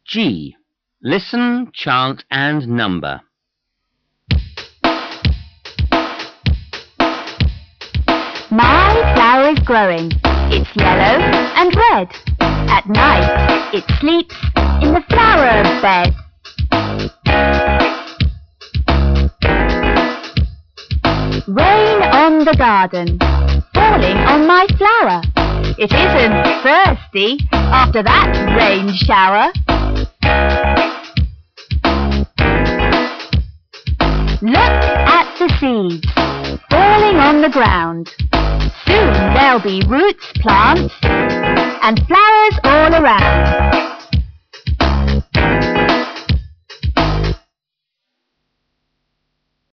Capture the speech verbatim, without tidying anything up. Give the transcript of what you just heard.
G. Listen, chant and number. My flower is growing. It's yellow and red. At night it sleeps in the flower bed. Rain on the garden, falling on my flower. It isn't thirsty after that rain shower. Look at the seeds falling on the ground. Soon there'll be roots, plants, and flowers all around.